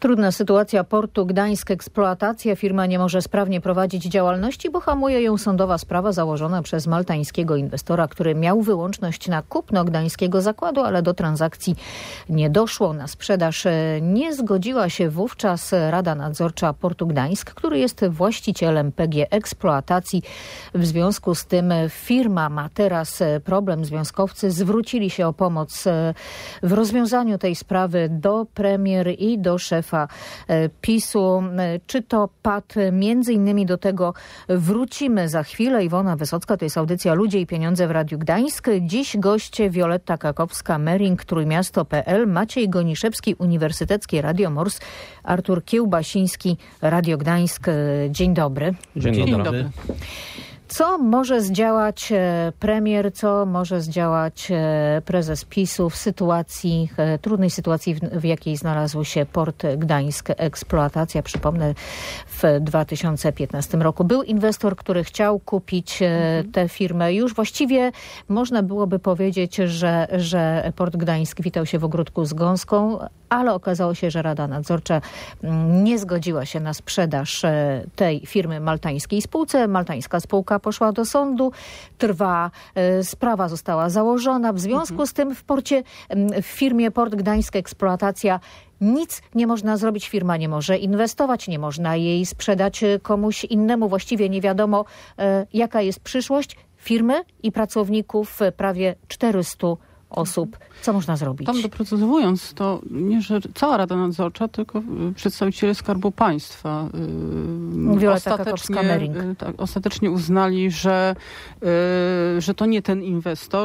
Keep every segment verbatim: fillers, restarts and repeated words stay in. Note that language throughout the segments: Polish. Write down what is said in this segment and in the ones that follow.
Trudna sytuacja portu Gdańsk Eksploatacja. Firma nie może sprawnie prowadzić działalności, bo hamuje ją sądowa sprawa założona przez maltańskiego inwestora, który miał wyłączność na kupno gdańskiego zakładu, ale do transakcji nie doszło. Na sprzedaż nie zgodziła się wówczas Rada Nadzorcza Portu Gdańsk, który jest właścicielem P G Eksploatacji. W związku z tym firma ma teraz problem. Związkowcy zwrócili się o pomoc w rozwiązaniu tej sprawy do premier i do szefa PiSu. Czy to pad? Między innymi do tego wrócimy za chwilę. Iwona Wysocka, to jest audycja Ludzie i Pieniądze w Radiu Gdańsk. Dziś goście Wioletta Kakowska-Mering, Trójmiasto kropka pe el, Maciej Goniszewski, Uniwersyteckie Radio Mors, Artur Kiełbasiński, Radio Gdańsk. Dzień dobry. Dzień, Dzień dobry. dobry. Co może zdziałać premier, co może zdziałać prezes PiSu w sytuacji, trudnej sytuacji, w, w jakiej znalazł się Port Gdańsk Eksploatacja? Przypomnę, w dwa tysiące piętnastym roku był inwestor, który chciał kupić tę firmę. Już właściwie można byłoby powiedzieć, że, że Port Gdańsk witał się w ogródku z gąską, ale okazało się, że Rada Nadzorcza nie zgodziła się na sprzedaż tej firmy maltańskiej spółce. Maltańska spółka poszła do sądu, trwa, sprawa została założona. W związku mhm. z tym w porcie, w firmie Port Gdańsk Eksploatacja nic nie można zrobić. Firma nie może inwestować, nie można jej sprzedać komuś innemu. Właściwie nie wiadomo, jaka jest przyszłość firmy i pracowników, prawie czterystu osób. Co można zrobić? Tam doprecyzowując, to nie, że cała Rada Nadzorcza, tylko przedstawiciele Skarbu Państwa Wioletta ostatecznie, Kakowska-Mering. tak, ostatecznie uznali, że, że to nie ten inwestor.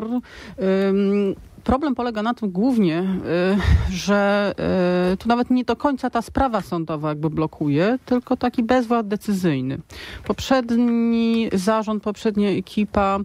Problem polega na tym głównie, że tu nawet nie do końca ta sprawa sądowa jakby blokuje, tylko taki bezwład decyzyjny. Poprzedni zarząd, poprzednia ekipa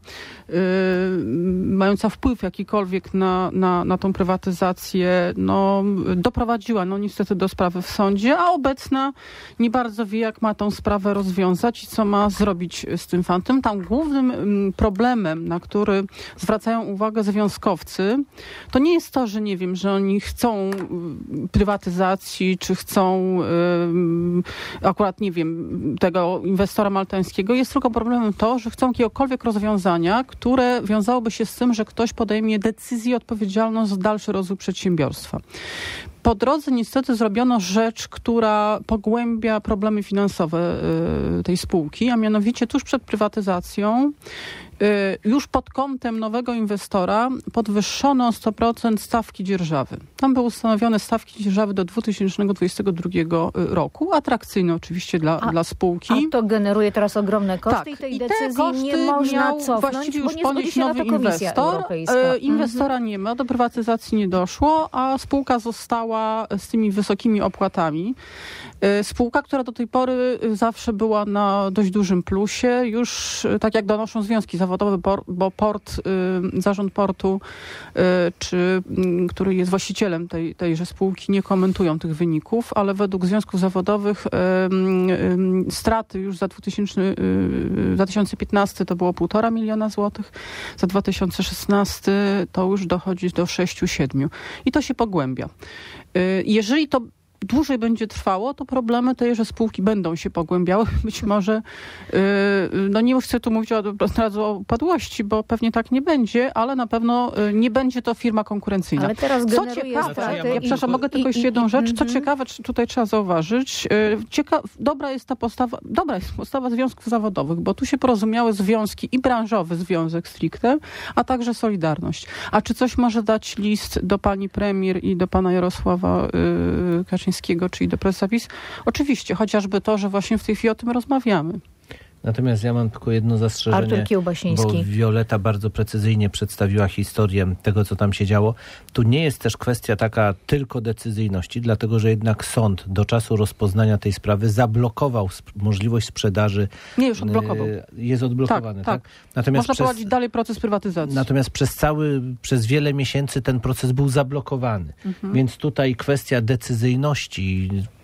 mająca wpływ jakikolwiek na, na, na tą prywatyzację, no, doprowadziła no niestety do sprawy w sądzie, a obecna nie bardzo wie, jak ma tą sprawę rozwiązać i co ma zrobić z tym fantem. Tam głównym problemem, na który zwracają uwagę związkowcy, to nie jest to, że nie wiem, że oni chcą prywatyzacji, czy chcą yy, akurat, nie wiem, tego inwestora maltańskiego. Jest tylko problemem to, że chcą jakiegokolwiek rozwiązania, które wiązałoby się z tym, że ktoś podejmie decyzję odpowiedzialną za dalszy rozwój przedsiębiorstwa. Po drodze niestety zrobiono rzecz, która pogłębia problemy finansowe y, tej spółki, a mianowicie tuż przed prywatyzacją y, już pod kątem nowego inwestora podwyższono o sto procent stawki dzierżawy. Tam były ustanowione stawki dzierżawy do dwa tysiące dwudziestego drugiego roku, atrakcyjne oczywiście dla, a, dla spółki. A to generuje teraz ogromne koszty tak, i tej i decyzji nie można cofnąć, właściwie bo już nie zgodzi się na to Komisja inwestor. Europejska. E, inwestora mhm. nie ma, do prywatyzacji nie doszło, a spółka została z tymi wysokimi opłatami. Spółka, która do tej pory zawsze była na dość dużym plusie, już tak jak donoszą związki zawodowe, bo port, zarząd portu, czy który jest właścicielem tej, tejże spółki, nie komentują tych wyników, ale według związków zawodowych straty już za dwa tysiące piętnasty to było półtora miliona złotych, za dwa tysiące szesnasty to już dochodzi do sześciu, siedmiu. I to się pogłębia. Jeżeli to dłużej będzie trwało, to problemy tejże spółki będą się pogłębiały. Być może, no nie chcę tu mówić od razu o upadłości, bo pewnie tak nie będzie, ale na pewno nie będzie to firma konkurencyjna. Ale teraz co ciekawe, ja, ja przepraszam, mogę tylko jeszcze jedną rzecz. Co ciekawe, tutaj trzeba zauważyć, cieka- dobra jest ta postawa, dobra jest postawa związków zawodowych, bo tu się porozumiały związki i branżowy związek stricte, a także Solidarność. A czy coś może dać list do pani premier i do pana Jarosława yy, Kaczyńskiego, czyli do prezesa PiS? Oczywiście, chociażby to, że właśnie w tej chwili o tym rozmawiamy. Natomiast ja mam tylko jedno zastrzeżenie, Artur Kiełbasiński. bo Wioletta bardzo precyzyjnie przedstawiła historię tego, co tam się działo. Tu nie jest też kwestia taka tylko decyzyjności, dlatego że jednak sąd do czasu rozpoznania tej sprawy zablokował sp- możliwość sprzedaży. Nie, już odblokował. Jest odblokowany, tak? tak? tak. Natomiast Można przez, prowadzić dalej proces prywatyzacji. Natomiast przez cały, przez wiele miesięcy ten proces był zablokowany. Mhm. Więc tutaj kwestia decyzyjności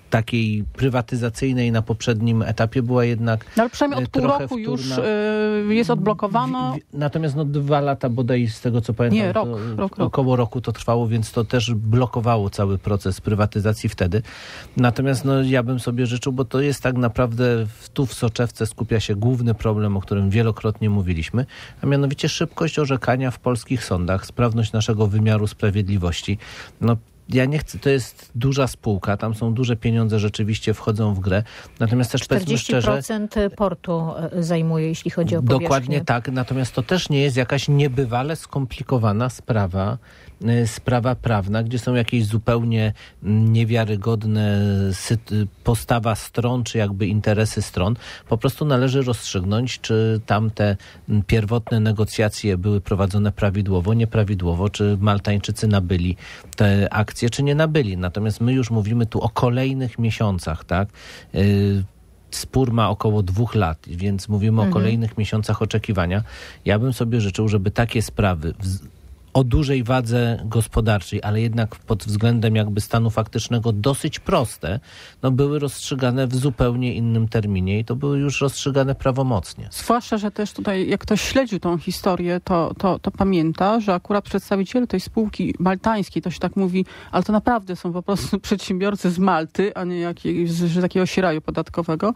takiej prywatyzacyjnej na poprzednim etapie była jednak no, ale przynajmniej od pół roku wtórna. już y, jest odblokowano. W, w, natomiast no dwa lata bodaj z tego co pamiętam, Nie, rok, to, rok, około rok. roku to trwało, więc to też blokowało cały proces prywatyzacji wtedy. Natomiast no, ja bym sobie życzył, bo to jest tak naprawdę w, tu w Soczewce skupia się główny problem, o którym wielokrotnie mówiliśmy, a mianowicie szybkość orzekania w polskich sądach, sprawność naszego wymiaru sprawiedliwości. No ja nie chcę, to jest duża spółka, tam są duże pieniądze, rzeczywiście wchodzą w grę. Natomiast też powiedzmy szczerze... czterdzieści procent portu zajmuje, jeśli chodzi o powierzchnię. Dokładnie tak, natomiast to też nie jest jakaś niebywale skomplikowana sprawa, sprawa prawna, gdzie są jakieś zupełnie niewiarygodne postawa stron, czy jakby interesy stron. Po prostu należy rozstrzygnąć, czy tamte pierwotne negocjacje były prowadzone prawidłowo, nieprawidłowo, czy Maltańczycy nabyli te akcje, czy nie nabyli. Natomiast my już mówimy tu o kolejnych miesiącach, tak? Spór ma około dwóch lat, więc mówimy mhm. o kolejnych miesiącach oczekiwania. Ja bym sobie życzył, żeby takie sprawy w o dużej wadze gospodarczej, ale jednak pod względem jakby stanu faktycznego dosyć proste, no były rozstrzygane w zupełnie innym terminie i to były już rozstrzygane prawomocnie. Zwłaszcza, że też tutaj jak ktoś śledził tą historię, to, to, to pamięta, że akurat przedstawiciele tej spółki maltańskiej, to się tak mówi, ale to naprawdę są po prostu przedsiębiorcy z Malty, a nie jakiegoś, z jakiegoś raju podatkowego,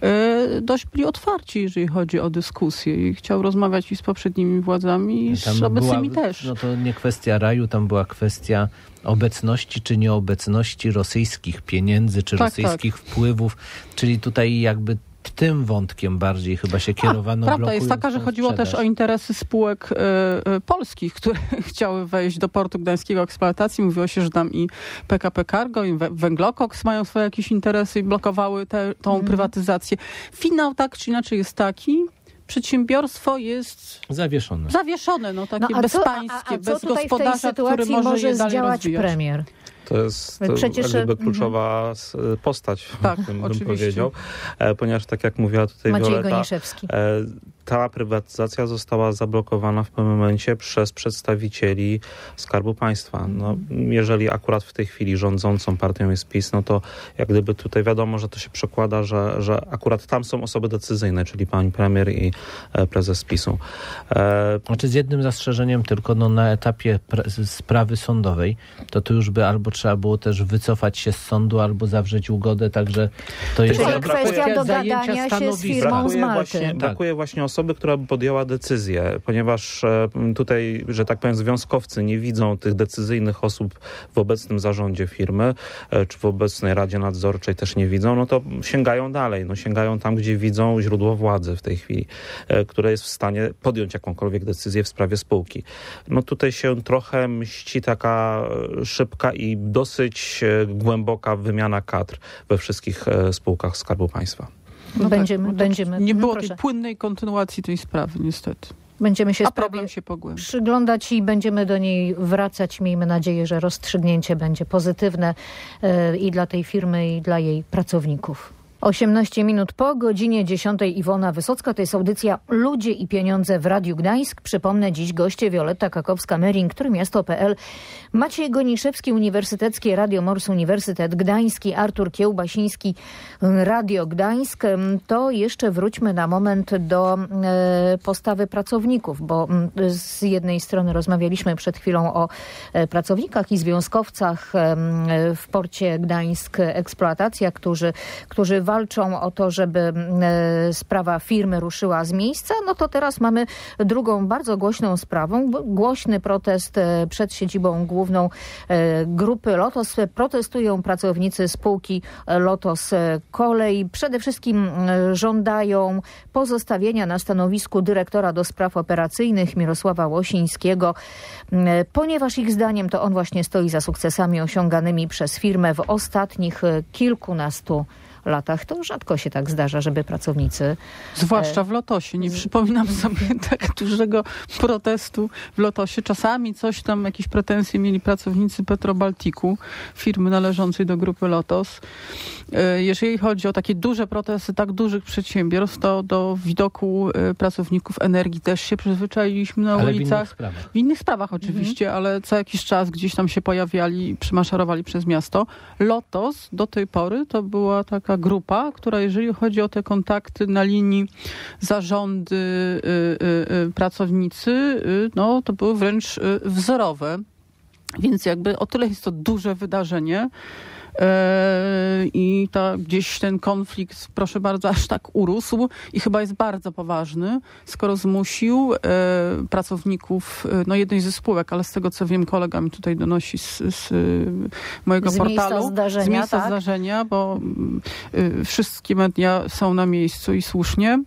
yy, dość byli otwarci, jeżeli chodzi o dyskusję i chciał rozmawiać i z poprzednimi władzami i z obecnymi była, też. No to nie kwestia raju, tam była kwestia obecności czy nieobecności rosyjskich pieniędzy, czy tak, rosyjskich tak. wpływów, czyli tutaj jakby tym wątkiem bardziej chyba się kierowano. A, prawda jest taka, że chodziło sprzedaż. też o interesy spółek y, y, polskich, które chciały wejść do portu gdańskiego eksploatacji. Mówiło się, że tam i P K P Cargo, i Węglokoks mają swoje jakieś interesy i blokowały tę mm. prywatyzację. Finał tak czy inaczej jest taki, przedsiębiorstwo jest zawieszone. Zawieszone, no takie no, bezpańskie, a, a, a bez co tutaj gospodarza, w tej sytuacji który może, może je dalej zdziałać rozwijać. premier? To jest to Przecież, jakby kluczowa mm. postać, tak, bym, bym powiedział. E, ponieważ tak jak mówiła tutaj Maciej Wioleta, Goniszewski. E, ta prywatyzacja została zablokowana w pewnym momencie przez przedstawicieli Skarbu Państwa. No, jeżeli akurat w tej chwili rządzącą partią jest PiS, no to jak gdyby tutaj wiadomo, że to się przekłada, że, że akurat tam są osoby decyzyjne, czyli pani premier i e, prezes PiSu. E, znaczy z jednym zastrzeżeniem tylko, no na etapie pre- sprawy sądowej, to tu już by albo trzeba było też wycofać się z sądu, albo zawrzeć ugodę, także to jest... Czyli kwestia dogadania się z firmą z Malty. Właśnie, tak. Brakuje właśnie osoby, która by podjęła decyzję, ponieważ tutaj, że tak powiem, związkowcy nie widzą tych decyzyjnych osób w obecnym zarządzie firmy, czy w obecnej Radzie Nadzorczej też nie widzą, no to sięgają dalej, no sięgają tam, gdzie widzą źródło władzy w tej chwili, które jest w stanie podjąć jakąkolwiek decyzję w sprawie spółki. No tutaj się trochę mści taka szybka i dosyć głęboka wymiana kadr we wszystkich spółkach Skarbu Państwa. No będziemy, tak, będziemy. Nie było no tej płynnej kontynuacji tej sprawy, niestety. Będziemy się A problem się pogłębia. Przyglądać i będziemy do niej wracać. Miejmy nadzieję, że rozstrzygnięcie będzie pozytywne yy, i dla tej firmy, i dla jej pracowników. osiemnaście minut po godzinie dziesiątej. Iwona Wysocka. To jest audycja Ludzie i Pieniądze w Radiu Gdańsk. Przypomnę, dziś goście Wioletta Kakowska-Mering, Trójmiasto kropka p l, Maciej Goniszewski, Uniwersyteckie Radio Mors Uniwersytet Gdański, Artur Kiełbasiński, Radio Gdańsk. To jeszcze wróćmy na moment do e, postawy pracowników, bo z jednej strony rozmawialiśmy przed chwilą o e, pracownikach i związkowcach e, w porcie Gdańsk Eksploatacja, którzy, którzy walczą o to, żeby e, sprawa firmy ruszyła z miejsca. No to teraz mamy drugą bardzo głośną sprawą. Głośny protest e, przed siedzibą główną e, grupy Lotos. Protestują pracownicy spółki Lotos Kolej. Przede wszystkim e, żądają pozostawienia na stanowisku dyrektora do spraw operacyjnych Mirosława Łosińskiego, e, ponieważ ich zdaniem to on właśnie stoi za sukcesami osiąganymi przez firmę w ostatnich e, kilkunastu latach, to rzadko się tak zdarza, żeby pracownicy... Zwłaszcza w Lotosie. Nie przypominam sobie tak dużego protestu w Lotosie. Czasami coś tam, jakieś pretensje mieli pracownicy Petrobaltiku, firmy należącej do grupy Lotos. Jeżeli chodzi o takie duże protesty tak dużych przedsiębiorstw, to do widoku pracowników energii też się przyzwyczailiśmy na ale ulicach. W innych sprawach, w innych sprawach oczywiście, mhm. ale co jakiś czas gdzieś tam się pojawiali, przymaszerowali przez miasto. Lotos do tej pory to była taka grupa, która jeżeli chodzi o te kontakty na linii zarządy, y, y, y, pracownicy, y, no to były wręcz y, wzorowe. Więc jakby o tyle jest to duże wydarzenie, i ta, gdzieś ten konflikt, proszę bardzo, aż tak urósł i chyba jest bardzo poważny, skoro zmusił e, pracowników no jednej ze spółek, ale z tego co wiem, kolega mi tutaj donosi z, z mojego z portalu, miejsca zdarzenia, z miejsca tak? zdarzenia, bo y, wszystkie media są na miejscu i słusznie,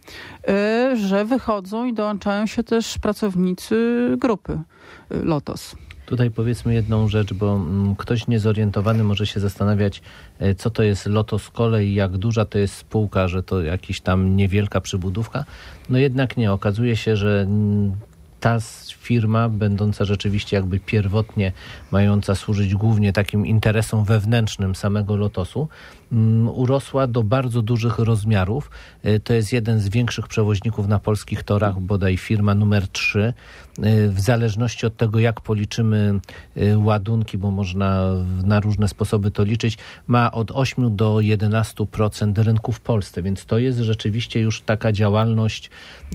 y, że wychodzą i dołączają się też pracownicy grupy y, Lotos. Tutaj powiedzmy jedną rzecz, bo mm, ktoś niezorientowany może się zastanawiać, e, co to jest Lotos z kolei, jak duża to jest spółka, że to jakaś tam niewielka przybudówka. No jednak nie. Okazuje się, że mm, ta firma, będąca rzeczywiście jakby pierwotnie mająca służyć głównie takim interesom wewnętrznym samego Lotosu, um, urosła do bardzo dużych rozmiarów. E, to jest jeden z większych przewoźników na polskich torach, bodaj firma numer trzy. W zależności od tego, jak policzymy ładunki, bo można na różne sposoby to liczyć, ma od ośmiu do jedenastu procent rynku w Polsce, więc to jest rzeczywiście już taka działalność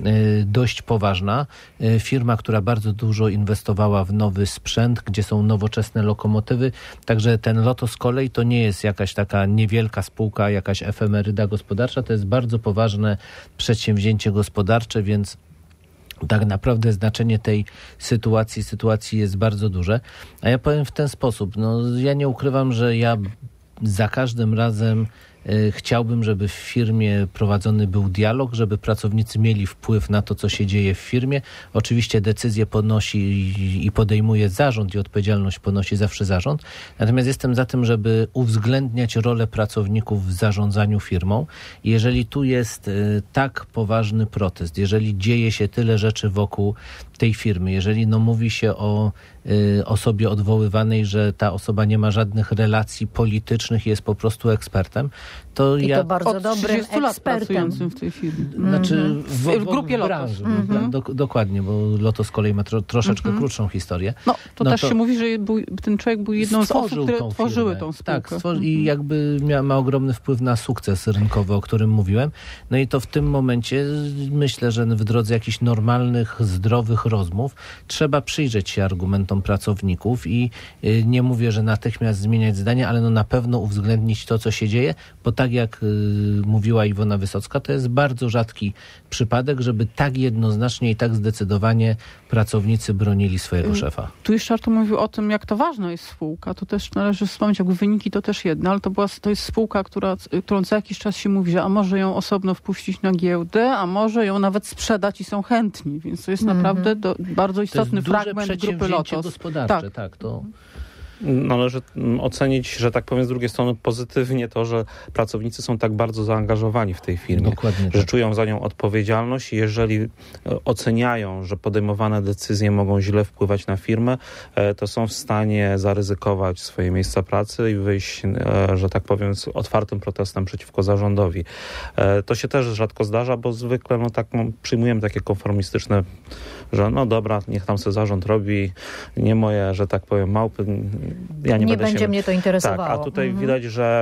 dość poważna. Firma, która bardzo dużo inwestowała w nowy sprzęt, gdzie są nowoczesne lokomotywy, także ten Lotos z kolei to nie jest jakaś taka niewielka spółka, jakaś efemeryda gospodarcza, to jest bardzo poważne przedsięwzięcie gospodarcze, więc tak naprawdę znaczenie tej sytuacji, sytuacji jest bardzo duże. A ja powiem w ten sposób, no ja nie ukrywam, że ja za każdym razem y, chciałbym, żeby w firmie prowadzony był dialog, żeby pracownicy mieli wpływ na to, co się dzieje w firmie. Oczywiście decyzję ponosi i, i podejmuje zarząd i odpowiedzialność ponosi zawsze zarząd. Natomiast jestem za tym, żeby uwzględniać rolę pracowników w zarządzaniu firmą. I jeżeli tu jest y, tak poważny protest, jeżeli dzieje się tyle rzeczy wokół tej firmy, jeżeli no, mówi się o y, osobie odwoływanej, że ta osoba nie ma żadnych relacji politycznych i jest po prostu ekspertem, to I ja... to bardzo od dobrym lat ekspertem. pracującym w tej firmie. Znaczy Mm-hmm. w, w, w grupie w Lotos. branży, Mm-hmm. do, dokładnie, bo Lotos z kolei ma tro, troszeczkę mm-hmm. krótszą historię. No, to no też to się mówi, że był, ten człowiek był jedną z osób, które tą tworzyły tą spółkę. Tak, stworzy, mm-hmm. i jakby mia, ma ogromny wpływ na sukces rynkowy, o którym mówiłem. No i to w tym momencie myślę, że w drodze jakichś normalnych, zdrowych rozmów trzeba przyjrzeć się argumentom pracowników i y, nie mówię, że natychmiast zmieniać zdanie, ale no na pewno uwzględnić to, co się dzieje, bo tak jak y, mówiła Iwona Wysocka, to jest bardzo rzadki przypadek, żeby tak jednoznacznie i tak zdecydowanie pracownicy bronili swojego szefa. Tu jeszcze Artur mówił o tym, jak to ważna jest spółka. To też należy wspomnieć, jakby wyniki to też jedno, ale to, była, to jest spółka, która, którą co jakiś czas się mówi, że a może ją osobno wpuścić na giełdę, a może ją nawet sprzedać i są chętni. Więc to jest mm-hmm. naprawdę do, bardzo istotny to jest fragment grupy Lotos. Gospodarcze, tak. tak to... Należy ocenić, że tak powiem, z drugiej strony pozytywnie to, że pracownicy są tak bardzo zaangażowani w tej firmie, Dokładnie że tak. czują za nią odpowiedzialność i jeżeli oceniają, że podejmowane decyzje mogą źle wpływać na firmę, to są w stanie zaryzykować swoje miejsca pracy i wyjść, że tak powiem, z otwartym protestem przeciwko zarządowi. To się też rzadko zdarza, bo zwykle no, tak, no, przyjmujemy takie konformistyczne, że no dobra, niech tam sobie zarząd robi, nie moje, że tak powiem, małpy, ja nie, nie będę będzie się... mnie to interesowało. Tak, a tutaj mhm. widać, że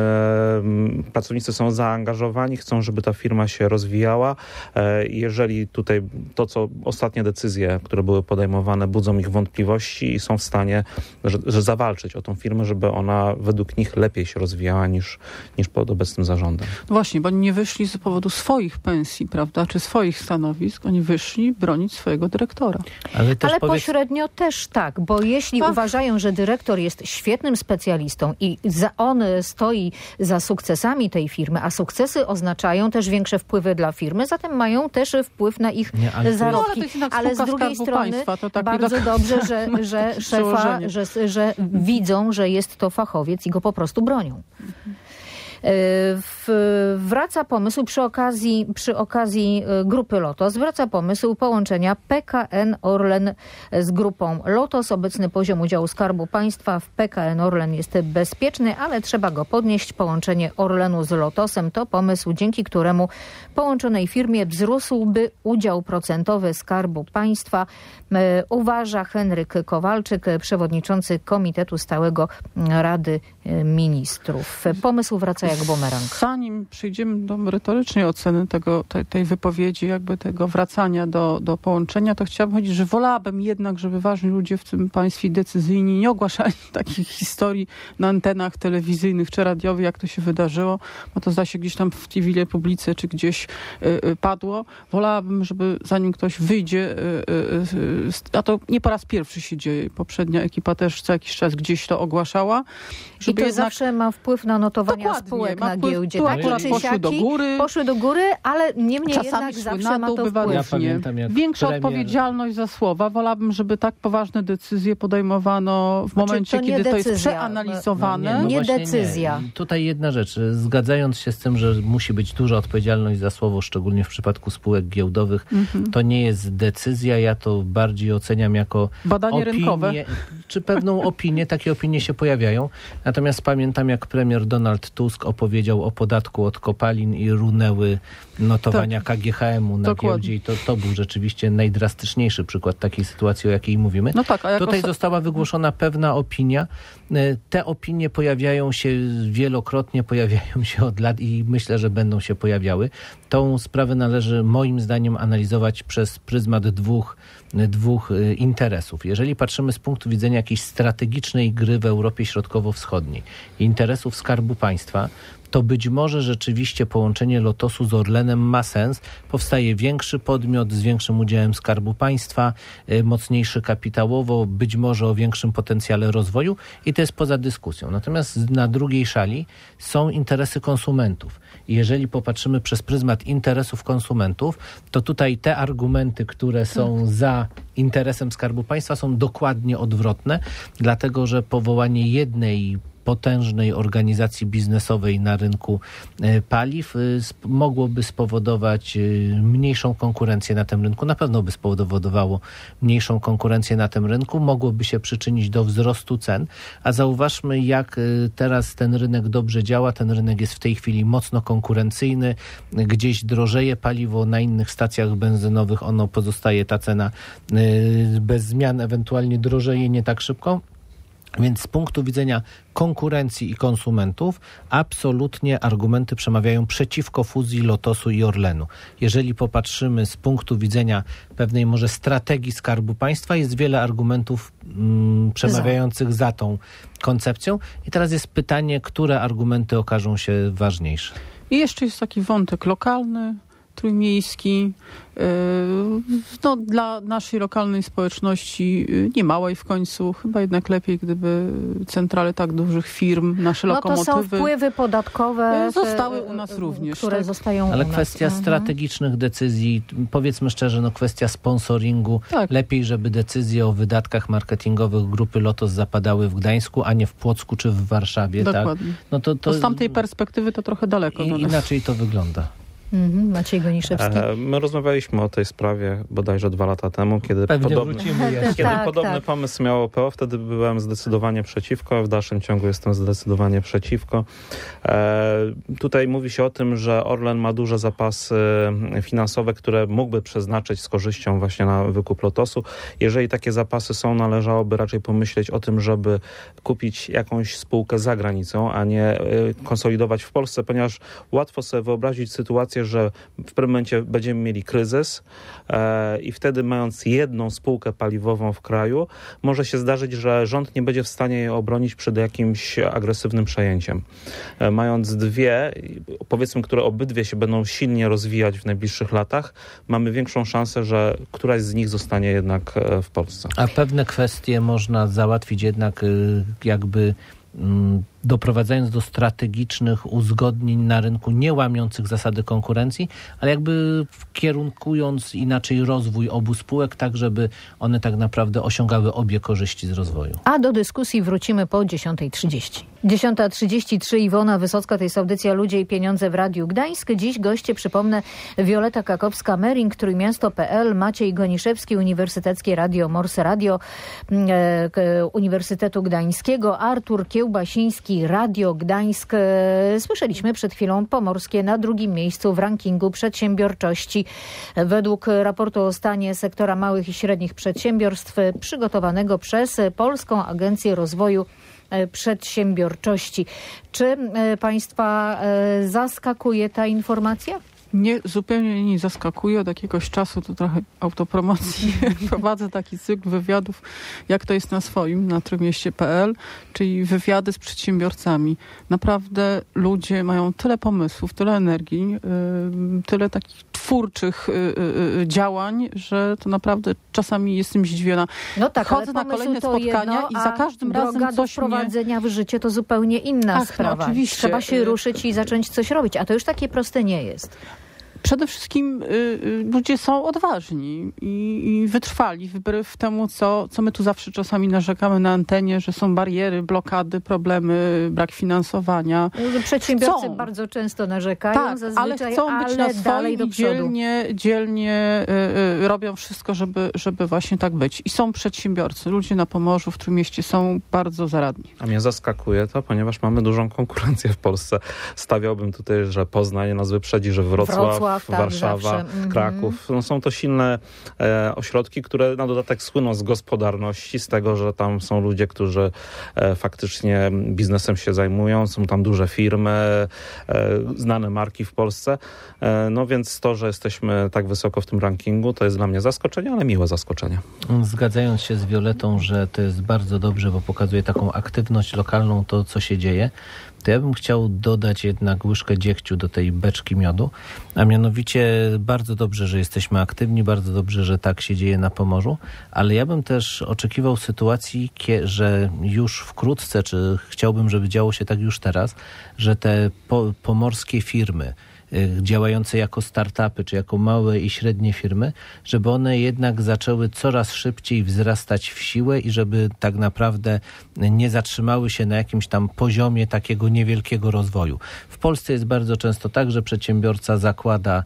e, pracownicy są zaangażowani, chcą, żeby ta firma się rozwijała. E, jeżeli tutaj to, co ostatnie decyzje, które były podejmowane, budzą ich wątpliwości i są w stanie, że, że zawalczyć o tą firmę, żeby ona według nich lepiej się rozwijała niż, niż pod obecnym zarządem. Właśnie, bo oni nie wyszli z powodu swoich pensji, prawda, czy swoich stanowisk, oni wyszli bronić swojego dyrektora. Ale, też Ale powiedz... pośrednio też tak, bo jeśli Ach. uważają, że dyrektor jest świetnym specjalistą i za, on stoi za sukcesami tej firmy, a sukcesy oznaczają też większe wpływy dla firmy, zatem mają też wpływ na ich Nie, ale zarobki. No, ale, ale z drugiej strony państwa, to tak bardzo tak dobrze, że, że szefa, że, że widzą, że jest to fachowiec i go po prostu bronią. Wraca pomysł przy okazji, przy okazji grupy Lotos, wraca pomysł połączenia P K N Orlen z grupą Lotos. Obecny poziom udziału Skarbu Państwa w P K N Orlen jest bezpieczny, ale trzeba go podnieść. Połączenie Orlenu z Lotosem to pomysł, dzięki któremu połączonej firmie wzrósłby udział procentowy Skarbu Państwa, uważa Henryk Kowalczyk, przewodniczący Komitetu Stałego Rady Ministrów. Pomysł wraca jak bumerang. Zanim przejdziemy do merytorycznej oceny tego, tej, tej wypowiedzi, jakby tego wracania do, do połączenia, to chciałabym powiedzieć, że wolałabym jednak, żeby ważni ludzie w tym państwie decyzyjni nie ogłaszali takich historii na antenach telewizyjnych czy radiowych, jak to się wydarzyło, bo to zdaje się gdzieś tam w T V Republice czy gdzieś y, y, padło. Wolałabym, żeby zanim ktoś wyjdzie, y, y, y, a to nie po raz pierwszy się dzieje, poprzednia ekipa też co jakiś czas gdzieś to ogłaszała. I to jednak zawsze ma wpływ na notowania Dokładnie, spółek ma na wpływ, giełdzie. tu Takie akurat czy poszły siaki do góry. Poszły do góry, ale niemniej czasami jednak zawsze na ma to to bywa wpływ. Ja pamiętam, jak Większa premier... odpowiedzialność za słowa. Wolałabym, żeby tak poważne decyzje podejmowano w Znaczy, momencie, to kiedy decyzja, to jest przeanalizowane. No nie, no nie właśnie decyzja. Nie. Tutaj jedna rzecz. Zgadzając się z tym, że musi być duża odpowiedzialność za słowo, szczególnie w przypadku spółek giełdowych, mhm. to nie jest decyzja. Ja to bardziej oceniam jako badanie opinię, rynkowe. Czy pewną opinię. Takie opinie się pojawiają. Natomiast pamiętam, jak premier Donald Tusk opowiedział o podatku od kopalin i runęły notowania tak. K G H M u na Dokładnie. giełdzie i to, to był rzeczywiście najdrastyczniejszy przykład takiej sytuacji, o jakiej mówimy. No tak, a jako... Tutaj została wygłoszona pewna opinia. Te opinie pojawiają się wielokrotnie, pojawiają się od lat i myślę, że będą się pojawiały. Tą sprawę należy moim zdaniem analizować przez pryzmat dwóch, dwóch interesów. Jeżeli patrzymy z punktu widzenia jakiejś strategicznej gry w Europie Środkowo-Wschodniej, interesów Skarbu Państwa, to być może rzeczywiście połączenie Lotosu z Orlenem ma sens. Powstaje większy podmiot z większym udziałem Skarbu Państwa, mocniejszy kapitałowo, być może o większym potencjale rozwoju i to jest poza dyskusją. Natomiast na drugiej szali są interesy konsumentów. I jeżeli popatrzymy przez pryzmat interesów konsumentów, to tutaj te argumenty, które są za interesem Skarbu Państwa, są dokładnie odwrotne, dlatego że powołanie jednej potężnej organizacji biznesowej na rynku paliw mogłoby spowodować mniejszą konkurencję na tym rynku. Na pewno by spowodowało mniejszą konkurencję na tym rynku. Mogłoby się przyczynić do wzrostu cen. A zauważmy, jak teraz ten rynek dobrze działa. Ten rynek jest w tej chwili mocno konkurencyjny. Gdzieś drożeje paliwo, na innych stacjach benzynowych ono pozostaje, ta cena bez zmian, ewentualnie drożeje nie tak szybko. Więc z punktu widzenia konkurencji i konsumentów absolutnie argumenty przemawiają przeciwko fuzji Lotosu i Orlenu. Jeżeli popatrzymy z punktu widzenia pewnej może strategii Skarbu Państwa, jest wiele argumentów mm, przemawiających za tą koncepcją. I teraz jest pytanie, które argumenty okażą się ważniejsze. I jeszcze jest taki wątek lokalny, trójmiejski, no, dla naszej lokalnej społeczności niemałej w końcu. Chyba jednak lepiej, gdyby centrale tak dużych firm, nasze no lokomotywy... No to są wpływy podatkowe, zostały u nas również. Które tak? zostają Ale u nas. kwestia mhm. strategicznych decyzji, powiedzmy szczerze, no kwestia sponsoringu. Tak. Lepiej, żeby decyzje o wydatkach marketingowych grupy Lotos zapadały w Gdańsku, a nie w Płocku czy w Warszawie. Dokładnie. Tak? No to, to... to z tamtej perspektywy to trochę daleko. I, inaczej to wygląda. Mhm, Maciej Goniszewski. My rozmawialiśmy o tej sprawie bodajże dwa lata temu, kiedy Pewnie podobny, kiedy tak, podobny tak. pomysł miało O P O. Wtedy byłem zdecydowanie przeciwko, w dalszym ciągu jestem zdecydowanie przeciwko. E, tutaj mówi się o tym, że Orlen ma duże zapasy finansowe, które mógłby przeznaczyć z korzyścią właśnie na wykup Lotosu. Jeżeli takie zapasy są, należałoby raczej pomyśleć o tym, żeby kupić jakąś spółkę za granicą, a nie konsolidować w Polsce, ponieważ łatwo sobie wyobrazić sytuację, że w pewnym momencie będziemy mieli kryzys e, i wtedy mając jedną spółkę paliwową w kraju, może się zdarzyć, że rząd nie będzie w stanie jej obronić przed jakimś agresywnym przejęciem. E, mając dwie, powiedzmy, które obydwie się będą silnie rozwijać w najbliższych latach, mamy większą szansę, że któraś z nich zostanie jednak w Polsce. A pewne kwestie można załatwić jednak jakby doprowadzając do strategicznych uzgodnień na rynku, nie łamiących zasady konkurencji, ale jakby kierunkując inaczej rozwój obu spółek, tak żeby one tak naprawdę osiągały obie korzyści z rozwoju. A do dyskusji wrócimy po dziesiątej trzydzieści. dziesiąta trzydzieści trzy, Iwona Wysocka, to jest audycja Ludzie i Pieniądze w Radiu Gdańsk. Dziś goście, przypomnę, Wioleta Kakowska-Mering, Trójmiasto kropka pe el, Maciej Goniszewski, Uniwersyteckie Radio, Morse Radio e, Uniwersytetu Gdańskiego, Artur Kiełbasiński, Radio Gdańsk. E, słyszeliśmy przed chwilą Pomorskie na drugim miejscu w rankingu przedsiębiorczości. Według raportu o stanie sektora małych i średnich przedsiębiorstw przygotowanego przez Polską Agencję Rozwoju Przedsiębiorczości. Czy Państwa zaskakuje ta informacja? Nie, zupełnie nie zaskakuje. Od jakiegoś czasu, to trochę autopromocji, prowadzę taki cykl wywiadów, jak to jest na swoim, na trójmieście kropka pe el, czyli wywiady z przedsiębiorcami. Naprawdę ludzie mają tyle pomysłów, tyle energii, yy, tyle takich twórczych yy, yy, działań, że to naprawdę czasami jestem zdziwiona. No tak, chodzę na kolejne spotkania jedno, i za każdym razem droga coś do wprowadzenia mnie... w życie to zupełnie inna tak, sprawa. No, oczywiście. Trzeba się ruszyć i zacząć coś robić, a to już takie proste nie jest. Przede wszystkim y, y, ludzie są odważni i, i wytrwali wbrew temu, co, co my tu zawsze czasami narzekamy na antenie, że są bariery, blokady, problemy, brak finansowania. Przedsiębiorcy chcą. bardzo często narzekają, tak, zazwyczaj, ale chcą ale być na dalej do swoim i przodu. dzielnie, dzielnie y, y, robią wszystko, żeby, żeby właśnie tak być. I są przedsiębiorcy. Ludzie na Pomorzu, w Trójmieście są bardzo zaradni. A mnie zaskakuje to, ponieważ mamy dużą konkurencję w Polsce. Stawiałbym tutaj, że Poznań nas wyprzedzi, że Wrocław, Wrocław tak, Warszawa, zawsze. Kraków. No, są to silne e, ośrodki, które na dodatek słyną z gospodarności, z tego, że tam są ludzie, którzy e, faktycznie biznesem się zajmują, są tam duże firmy, e, znane marki w Polsce. E, no więc to, że jesteśmy tak wysoko w tym rankingu, to jest dla mnie zaskoczenie, ale miłe zaskoczenie. Zgadzając się z Violetą, że to jest bardzo dobrze, bo pokazuje taką aktywność lokalną, to co się dzieje, to ja bym chciał dodać jednak łyżkę dziegciu do tej beczki miodu, a mianowicie bardzo dobrze, że jesteśmy aktywni, bardzo dobrze, że tak się dzieje na Pomorzu, ale ja bym też oczekiwał sytuacji, że już wkrótce, czy chciałbym, żeby działo się tak już teraz, że te po, pomorskie firmy, działające jako startupy, czy jako małe i średnie firmy, żeby one jednak zaczęły coraz szybciej wzrastać w siłę i żeby tak naprawdę nie zatrzymały się na jakimś tam poziomie takiego niewielkiego rozwoju. W Polsce jest bardzo często tak, że przedsiębiorca zakłada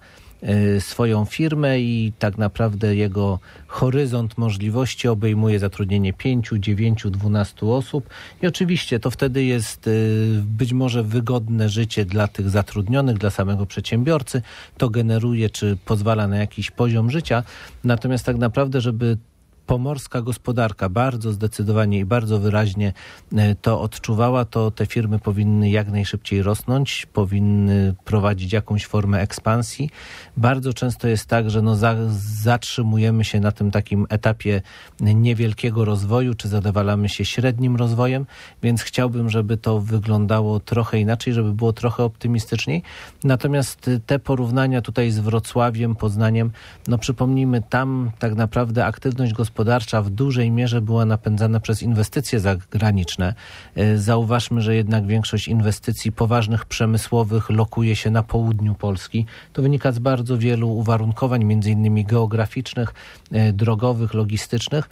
swoją firmę i tak naprawdę jego horyzont możliwości obejmuje zatrudnienie pięciu, dziewięciu, dwunastu osób i oczywiście to wtedy jest być może wygodne życie dla tych zatrudnionych, dla samego przedsiębiorcy. To generuje czy pozwala na jakiś poziom życia, natomiast tak naprawdę, żeby pomorska gospodarka bardzo zdecydowanie i bardzo wyraźnie to odczuwała, to te firmy powinny jak najszybciej rosnąć, powinny prowadzić jakąś formę ekspansji. Bardzo często jest tak, że no za, zatrzymujemy się na tym takim etapie niewielkiego rozwoju, czy zadowalamy się średnim rozwojem, więc chciałbym, żeby to wyglądało trochę inaczej, żeby było trochę optymistyczniej. Natomiast te porównania tutaj z Wrocławiem, Poznaniem, no przypomnijmy, tam tak naprawdę aktywność gospodarcza gospodarcza w dużej mierze była napędzana przez inwestycje zagraniczne. Zauważmy, że jednak większość inwestycji poważnych, przemysłowych lokuje się na południu Polski. To wynika z bardzo wielu uwarunkowań, między innymi geograficznych, drogowych, logistycznych.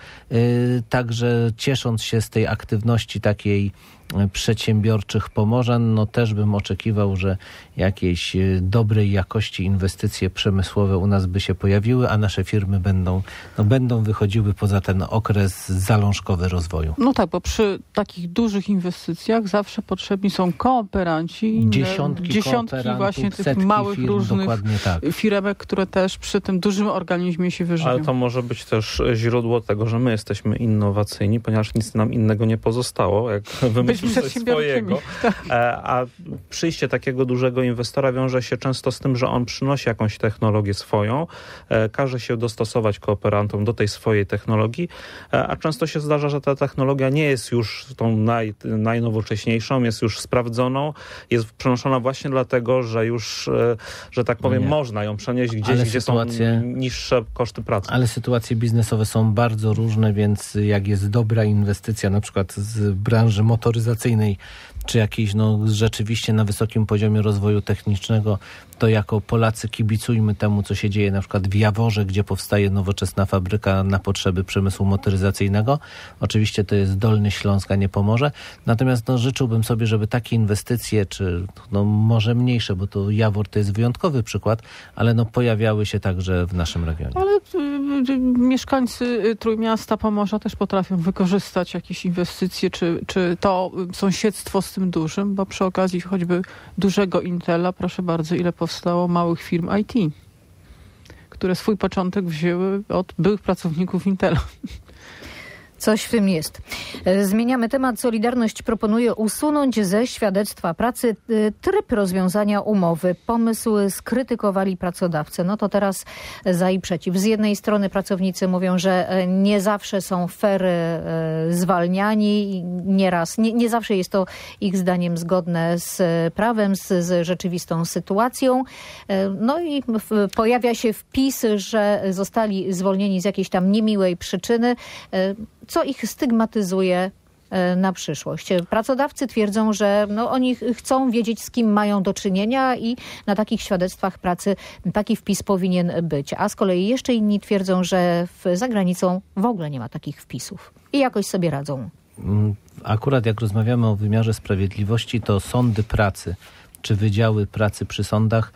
Także ciesząc się z tej aktywności takiej przedsiębiorczych Pomorzan, no też bym oczekiwał, że jakieś dobrej jakości inwestycje przemysłowe u nas by się pojawiły, a nasze firmy będą, no będą wychodziły poza ten okres zalążkowy rozwoju. No tak, bo przy takich dużych inwestycjach zawsze potrzebni są kooperanci. Dziesiątki, dziesiątki właśnie tych małych, firm, różnych tak. firmek, które też przy tym dużym organizmie się wyżywią. Ale to może być też źródło tego, że my jesteśmy innowacyjni, ponieważ nic nam innego nie pozostało, jak wymyślić coś swojego. A przyjście takiego dużego inwestora wiąże się często z tym, że on przynosi jakąś technologię swoją, każe się dostosować kooperantom do tej swojej technologii, a często się zdarza, że ta technologia nie jest już tą naj, najnowocześniejszą, jest już sprawdzoną, jest przenoszona właśnie dlatego, że już, że tak powiem, nie. można ją przenieść gdzieś, ale gdzie sytuacje, są niższe koszty pracy. Ale sytuacje biznesowe są bardzo różne, więc jak jest dobra inwestycja, na przykład z branży motoryzacyjnej, czy jakiejś no, rzeczywiście na wysokim poziomie rozwoju technicznego, to jako Polacy kibicujmy temu, co się dzieje na przykład w Jaworze, gdzie powstaje nowoczesna fabryka na potrzeby przemysłu motoryzacyjnego. Oczywiście to jest Dolny Śląsk, a nie Pomorze. Natomiast no, życzyłbym sobie, żeby takie inwestycje, czy no, może mniejsze, bo to Jawor to jest wyjątkowy przykład, ale no, pojawiały się także w naszym regionie. Ale y, y, mieszkańcy Trójmiasta, Pomorza też potrafią wykorzystać jakieś inwestycje, czy, czy to sąsiedztwo z tym dużym, bo przy okazji choćby dużego Intela, proszę bardzo, ile powstało małych firm I T, które swój początek wzięły od byłych pracowników Intela. Coś w tym jest. Zmieniamy temat. Solidarność proponuje usunąć ze świadectwa pracy tryb rozwiązania umowy. Pomysł skrytykowali pracodawcy. No to teraz za i przeciw. Z jednej strony pracownicy mówią, że nie zawsze są fair zwalniani. Nieraz, nie, nie zawsze jest to ich zdaniem zgodne z prawem, z, z rzeczywistą sytuacją. No i pojawia się wpis, że zostali zwolnieni z jakiejś tam niemiłej przyczyny, co ich stygmatyzuje na przyszłość. Pracodawcy twierdzą, że no, oni chcą wiedzieć, z kim mają do czynienia i na takich świadectwach pracy taki wpis powinien być. A z kolei jeszcze inni twierdzą, że w, za granicą w ogóle nie ma takich wpisów i jakoś sobie radzą. Akurat jak rozmawiamy o wymiarze sprawiedliwości, to sądy pracy czy wydziały pracy przy sądach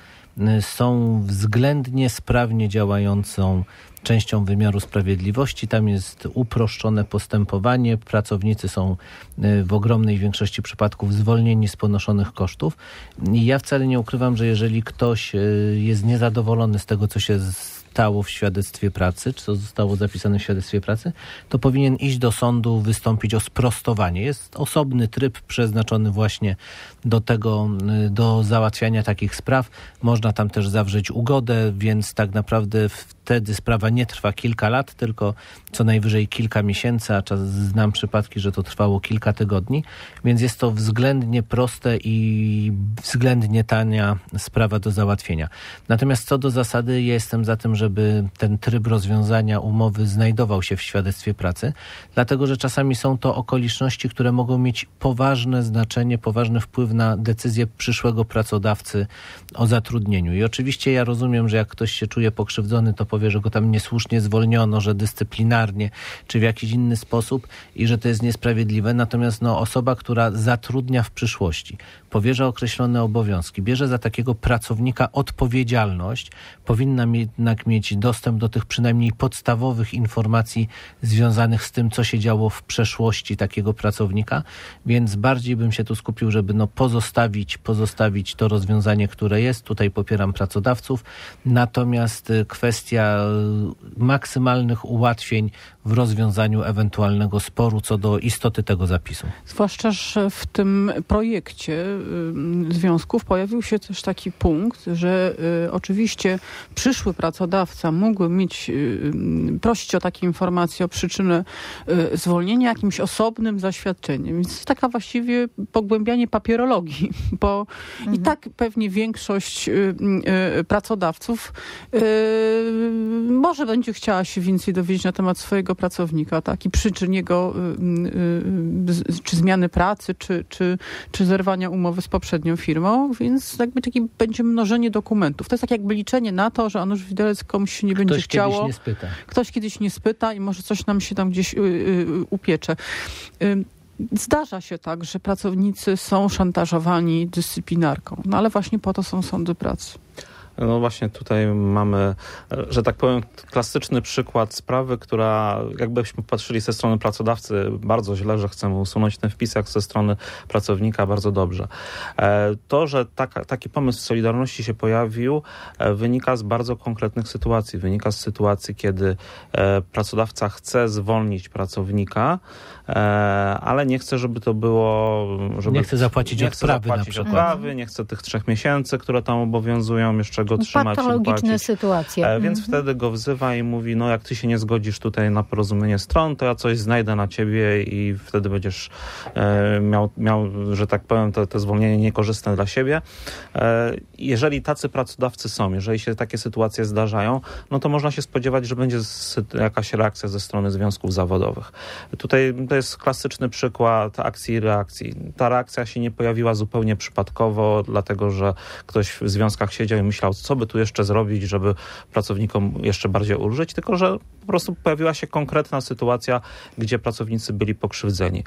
są względnie sprawnie działającą częścią wymiaru sprawiedliwości. Tam jest uproszczone postępowanie. Pracownicy są w ogromnej większości przypadków zwolnieni z ponoszonych kosztów. I ja wcale nie ukrywam, że jeżeli ktoś jest niezadowolony z tego, co się stało w świadectwie pracy, czy co zostało zapisane w świadectwie pracy, to powinien iść do sądu, wystąpić o sprostowanie. Jest osobny tryb przeznaczony właśnie do tego, do załatwiania takich spraw. Można tam też zawrzeć ugodę, więc tak naprawdę wtedy sprawa nie trwa kilka lat, tylko co najwyżej kilka miesięcy, a czas, znam przypadki, że to trwało kilka tygodni, więc jest to względnie proste i względnie tania sprawa do załatwienia. Natomiast co do zasady, ja jestem za tym, żeby ten tryb rozwiązania umowy znajdował się w świadectwie pracy, dlatego że czasami są to okoliczności, które mogą mieć poważne znaczenie, poważny wpływ na decyzję przyszłego pracodawcy o zatrudnieniu. I oczywiście ja rozumiem, że jak ktoś się czuje pokrzywdzony, to powie, że go tam niesłusznie zwolniono, że dyscyplinarnie, czy w jakiś inny sposób i że to jest niesprawiedliwe. Natomiast no, osoba, która zatrudnia w przyszłości, powierza określone obowiązki, bierze za takiego pracownika odpowiedzialność, powinna jednak mieć dostęp do tych przynajmniej podstawowych informacji związanych z tym, co się działo w przeszłości takiego pracownika, więc bardziej bym się tu skupił, żeby no pozostawić, pozostawić to rozwiązanie, które jest. Tutaj popieram pracodawców. Natomiast kwestia maksymalnych ułatwień w rozwiązaniu ewentualnego sporu co do istoty tego zapisu. Zwłaszcza, że w tym projekcie związków pojawił się też taki punkt, że y, oczywiście przyszły pracodawca mógłby mieć, y, prosić o takie informacje o przyczynę y, zwolnienia jakimś osobnym zaświadczeniem. Więc jest taka właściwie pogłębianie papierologii, bo mhm. i tak pewnie większość y, y, pracodawców y, może będzie chciała się więcej dowiedzieć na temat swojego pracownika, tak, i przyczyn jego y, y, czy zmiany pracy, czy, czy, czy zerwania umowy z poprzednią firmą, więc jakby takie będzie mnożenie dokumentów. To jest tak jakby liczenie na to, że on już widelec komuś się nie Ktoś będzie chciało. Kiedyś nie spyta. Ktoś kiedyś nie spyta i może coś nam się tam gdzieś y, y, upiecze. Y, Zdarza się tak, że pracownicy są szantażowani dyscyplinarką, no ale właśnie po to są sądy pracy. No właśnie tutaj mamy, że tak powiem, klasyczny przykład sprawy, która jakbyśmy patrzyli ze strony pracodawcy bardzo źle, że chcemy usunąć ten wpis, jak ze strony pracownika bardzo dobrze. To, że taka, taki pomysł Solidarności się pojawił, wynika z bardzo konkretnych sytuacji. Wynika z sytuacji, kiedy pracodawca chce zwolnić pracownika, ale nie chce, żeby to było... Żeby nie chce zapłacić nie odprawy chce zapłacić na przykład. odprawy, nie chce tych trzech miesięcy, które tam obowiązują jeszcze może go trzymać. Patologiczne sytuacje. E, więc mhm. wtedy go wzywa i mówi, no jak ty się nie zgodzisz tutaj na porozumienie stron, to ja coś znajdę na ciebie i wtedy będziesz e, miał, miał, że tak powiem, to, to zwolnienie niekorzystne dla siebie. E, jeżeli tacy pracodawcy są, jeżeli się takie sytuacje zdarzają, no to można się spodziewać, że będzie z, jakaś reakcja ze strony związków zawodowych. Tutaj to jest klasyczny przykład akcji i reakcji. Ta reakcja się nie pojawiła zupełnie przypadkowo, dlatego że ktoś w związkach siedział i myślał, co by tu jeszcze zrobić, żeby pracownikom jeszcze bardziej ulżyć, tylko że po prostu pojawiła się konkretna sytuacja, gdzie pracownicy byli pokrzywdzeni.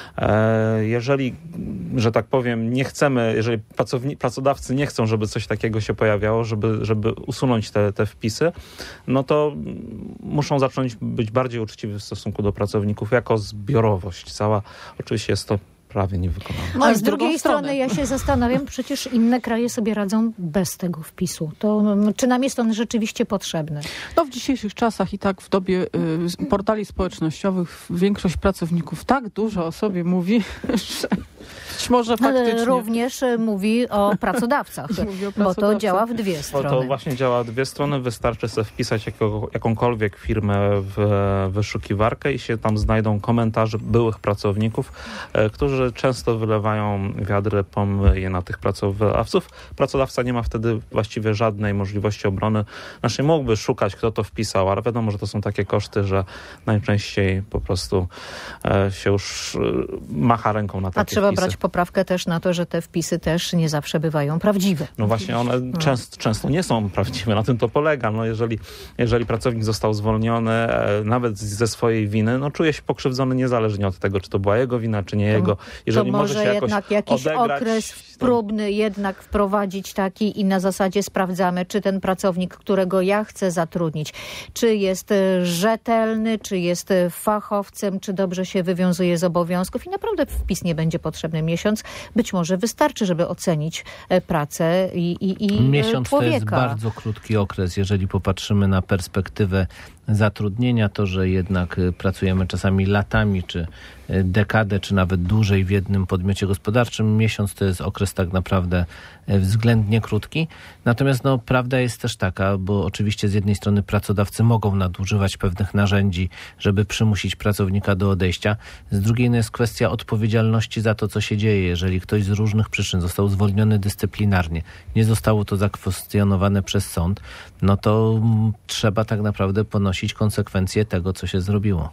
Jeżeli, że tak powiem, nie chcemy, jeżeli pracowni- pracodawcy nie chcą, żeby coś takiego się pojawiało, żeby, żeby usunąć te, te wpisy, no to muszą zacząć być bardziej uczciwi w stosunku do pracowników jako zbiorowość. Cała, oczywiście jest to prawie niewykonane. No a z drugiej strony ja się zastanawiam, przecież inne kraje sobie radzą bez tego wpisu. To czy nam jest on rzeczywiście potrzebny? No w dzisiejszych czasach i tak w dobie y, portali społecznościowych większość pracowników tak dużo o sobie mówi, że być może faktycznie... Również mówi o pracodawcach, mówi o pracodawcach. Bo to działa w dwie strony. Bo to właśnie działa w dwie strony. Wystarczy sobie wpisać jako, jakąkolwiek firmę w wyszukiwarkę i się tam znajdą komentarze byłych pracowników, e, którzy często wylewają wiadry pomyje na tych pracodawców. Pracodawca nie ma wtedy właściwie żadnej możliwości obrony. Znaczy mógłby szukać, kto to wpisał, ale wiadomo, że to są takie koszty, że najczęściej po prostu e, się już e, macha ręką na takie A trzeba wpisy. brać poprawkę też na to, że te wpisy też nie zawsze bywają prawdziwe. No właśnie one no. często, często nie są prawdziwe, na tym to polega. No jeżeli, jeżeli pracownik został zwolniony e, nawet ze swojej winy, no czuje się pokrzywdzony niezależnie od tego, czy to była jego wina, czy nie jego. Jeżeli to może, może się jednak jakiś odegrać, okres próbny jednak wprowadzić taki i na zasadzie sprawdzamy, czy ten pracownik, którego ja chcę zatrudnić, czy jest rzetelny, czy jest fachowcem, czy dobrze się wywiązuje z obowiązków i naprawdę wpis nie będzie potrzebny miesiąc. Być może wystarczy, żeby ocenić pracę i, i, i Miesiąc człowieka. To jest bardzo krótki okres, jeżeli popatrzymy na perspektywę zatrudnienia, to, że jednak pracujemy czasami latami, czy dekadę, czy nawet dłużej w jednym podmiocie gospodarczym. Miesiąc to jest okres tak naprawdę względnie krótki. Natomiast no, prawda jest też taka, bo oczywiście z jednej strony pracodawcy mogą nadużywać pewnych narzędzi, żeby przymusić pracownika do odejścia. Z drugiej no, jest kwestia odpowiedzialności za to, co się dzieje. Jeżeli ktoś z różnych przyczyn został zwolniony dyscyplinarnie, nie zostało to zakwestionowane przez sąd, no to m, trzeba tak naprawdę ponosić konsekwencje tego, co się zrobiło.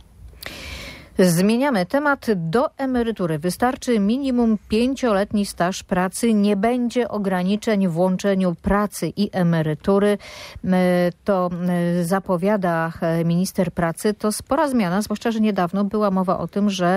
Zmieniamy temat do emerytury. Wystarczy minimum pięcioletni staż pracy. Nie będzie ograniczeń w łączeniu pracy i emerytury. To zapowiada minister pracy. To spora zmiana, zwłaszcza, że niedawno była mowa o tym, że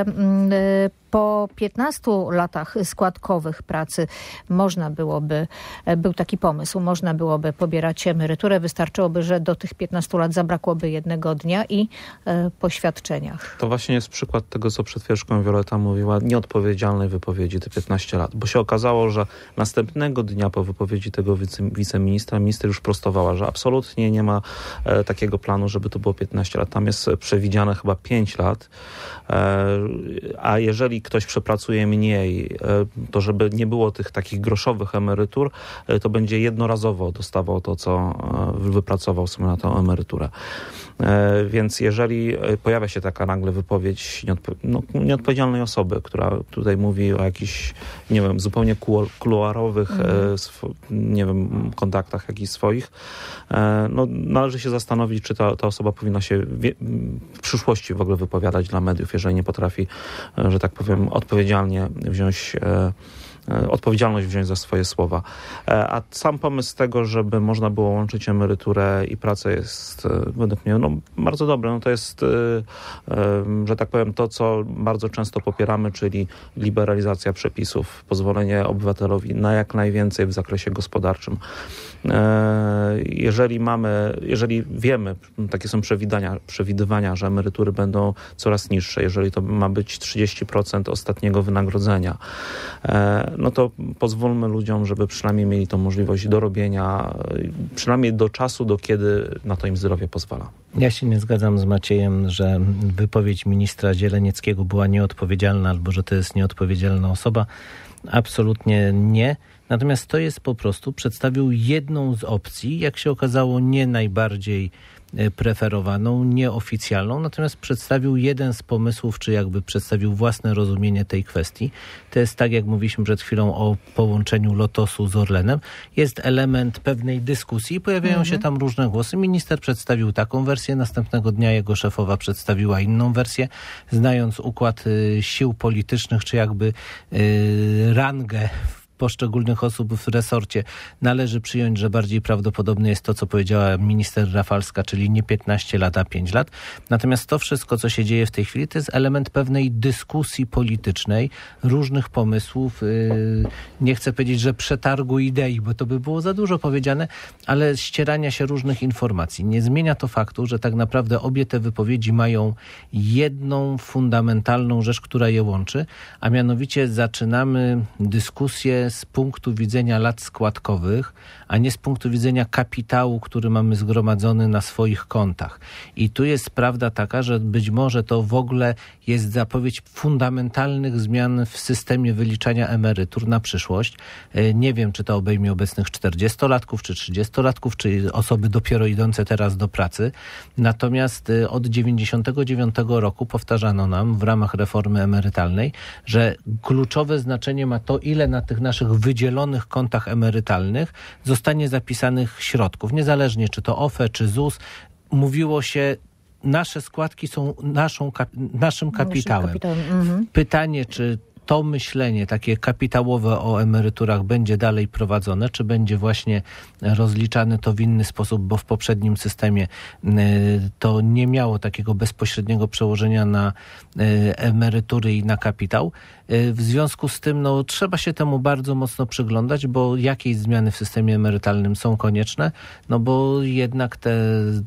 po piętnastu latach składkowych pracy można byłoby, był taki pomysł, można byłoby pobierać emeryturę. Wystarczyłoby, że do tych piętnastu lat zabrakłoby jednego dnia i e, po świadczeniach. To właśnie jest przykład tego, co przed chwileczką Wioleta mówiła, nieodpowiedzialnej wypowiedzi te piętnaście lat. Bo się okazało, że następnego dnia po wypowiedzi tego wice, wiceministra, minister już prostowała, że absolutnie nie ma e, takiego planu, żeby to było piętnaście lat. Tam jest przewidziane chyba pięć lat. E, a jeżeli ktoś przepracuje mniej, to żeby nie było tych takich groszowych emerytur, to będzie jednorazowo dostawał to, co wypracował sobie na tę emeryturę. Więc jeżeli pojawia się taka nagle wypowiedź nieodpo- no, nieodpowiedzialnej osoby, która tutaj mówi o jakichś, nie wiem, zupełnie kuluarowych, mm. sw- nie wiem, kontaktach jakichś swoich, no należy się zastanowić, czy ta, ta osoba powinna się wie- w przyszłości w ogóle wypowiadać dla mediów, jeżeli nie potrafi, że tak powiem, odpowiedzialnie wziąć odpowiedzialność wziąć za swoje słowa. A sam pomysł tego, żeby można było łączyć emeryturę i pracę jest według mnie no, bardzo dobry. No, to jest, że tak powiem, to, co bardzo często popieramy, czyli liberalizacja przepisów, pozwolenie obywatelowi na jak najwięcej w zakresie gospodarczym. Jeżeli mamy, jeżeli wiemy, takie są przewidywania, przewidywania, że emerytury będą coraz niższe, jeżeli to ma być trzydzieści procent ostatniego wynagrodzenia, no to pozwólmy ludziom, żeby przynajmniej mieli tą możliwość dorobienia, przynajmniej do czasu, do kiedy na to im zdrowie pozwala. Ja się nie zgadzam z Maciejem, że wypowiedź ministra Zielenieckiego była nieodpowiedzialna albo że to jest nieodpowiedzialna osoba. Absolutnie nie. Natomiast to jest po prostu, przedstawił jedną z opcji, jak się okazało nie najbardziej preferowaną, nieoficjalną, natomiast przedstawił jeden z pomysłów, czy jakby przedstawił własne rozumienie tej kwestii. To jest tak, jak mówiliśmy przed chwilą o połączeniu Lotosu z Orlenem. Jest element pewnej dyskusji, pojawiają mhm. się tam różne głosy. Minister przedstawił taką wersję, następnego dnia jego szefowa przedstawiła inną wersję. Znając układ y, sił politycznych, czy jakby y, rangę poszczególnych osób w resorcie, należy przyjąć, że bardziej prawdopodobne jest to, co powiedziała minister Rafalska, czyli nie piętnaście lat, a pięć lat. Natomiast to wszystko, co się dzieje w tej chwili, to jest element pewnej dyskusji politycznej, różnych pomysłów. Nie chcę powiedzieć, że przetargu idei, bo to by było za dużo powiedziane, ale ścierania się różnych informacji. Nie zmienia to faktu, że tak naprawdę obie te wypowiedzi mają jedną fundamentalną rzecz, która je łączy, a mianowicie zaczynamy dyskusję z punktu widzenia lat składkowych, a nie z punktu widzenia kapitału, który mamy zgromadzony na swoich kontach. I tu jest prawda taka, że być może to w ogóle jest zapowiedź fundamentalnych zmian w systemie wyliczania emerytur na przyszłość. Nie wiem, czy to obejmie obecnych czterdziestolatków, czy trzydziestolatków, czy osoby dopiero idące teraz do pracy. Natomiast od dziewięćdziesiątego dziewiątego roku powtarzano nam w ramach reformy emerytalnej, że kluczowe znaczenie ma to, ile na tych naszych wydzielonych kontach emerytalnych zostanie zapisanych środków. Niezależnie czy to O F E, czy Z U S. Mówiło się, nasze składki są naszą, naszym kapitałem. Naszym kapitałem. Mhm. Pytanie, czy to myślenie takie kapitałowe o emeryturach będzie dalej prowadzone, czy będzie właśnie rozliczane to w inny sposób, bo w poprzednim systemie to nie miało takiego bezpośredniego przełożenia na emerytury i na kapitał. W związku z tym no, trzeba się temu bardzo mocno przyglądać, bo jakieś zmiany w systemie emerytalnym są konieczne, no bo jednak te